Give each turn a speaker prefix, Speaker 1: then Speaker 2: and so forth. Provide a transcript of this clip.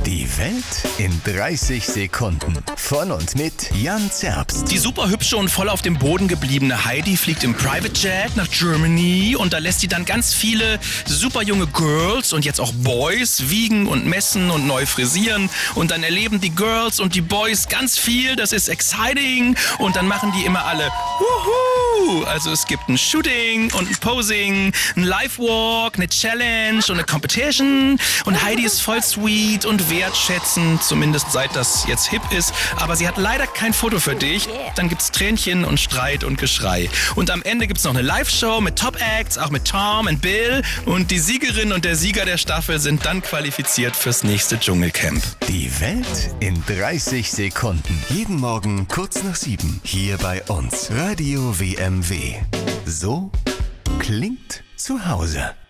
Speaker 1: Die Welt in 30 Sekunden. Von und mit Jan Zerbst.
Speaker 2: Die super hübsche und voll auf dem Boden gebliebene Heidi fliegt im Private Jet nach Germany und da lässt sie dann ganz viele super junge Girls und jetzt auch Boys wiegen und messen und neu frisieren und dann erleben die Girls und die Boys ganz viel, das ist exciting und dann machen die immer alle Wuhu! Also es gibt ein Shooting und ein Posing, ein Live-Walk, eine Challenge und eine Competition und Heidi ist voll sweet und wertschätzend, zumindest seit das jetzt hip ist, aber sie hat leider kein Foto für dich. Dann gibt's Tränchen und Streit und Geschrei. Und am Ende gibt's noch eine Live-Show mit Top-Acts, auch mit Tom und Bill und die Siegerin und der Sieger der Staffel sind dann qualifiziert fürs nächste Dschungelcamp.
Speaker 1: Die Welt in 30 Sekunden. Jeden Morgen kurz nach 7. Hier bei uns. Radio WMW. So klingt zu Hause.